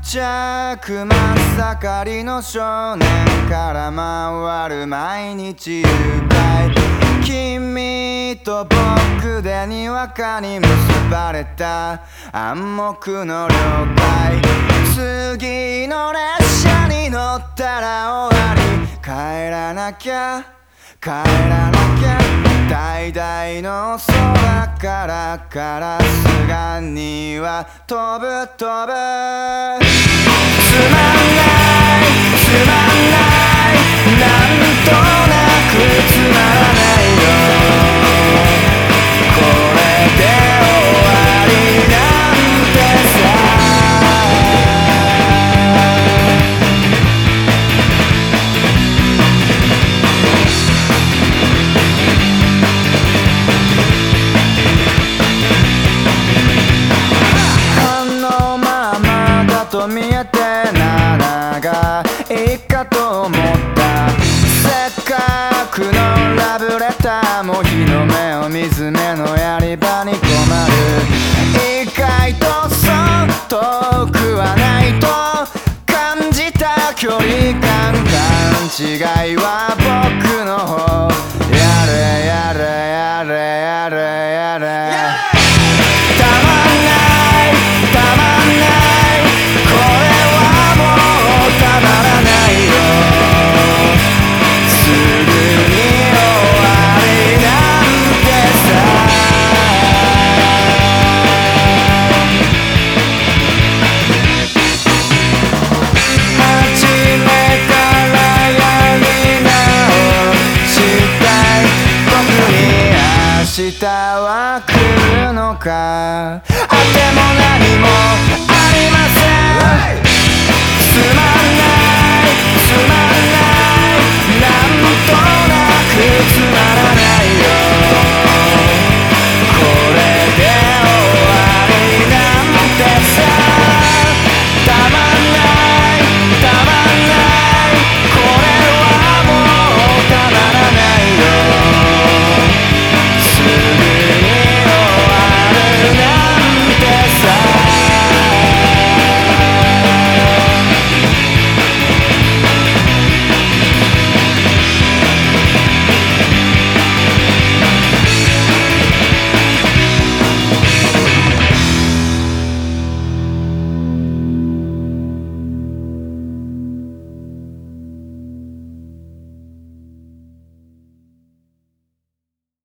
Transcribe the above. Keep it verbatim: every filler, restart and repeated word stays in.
着真っ盛りの少年から回る毎日愉快、君と僕でにわかに結ばれた暗黙の了解、次の列車に乗ったら終わり、帰らなきゃ帰らなきゃ、大々の空からカラスがには飛ぶ飛ぶ、つまんないつまんない、なんとなくつまらないよ、これで終わりなんてさ。と見えてなながいいかと思った、せっかくのラブレターも日の目を水目のやり場に困る、意外とそう遠くはないと感じた距離感、勘違いは僕の方、やれやれやれやれやれ、たまんないたまんない、これはもうたまらないよ、すぐに終わりなんてさ。始めからやり直したい、僕に明日は来るのか、あても何もありません、つまんないつまんない、なんとなくつまらない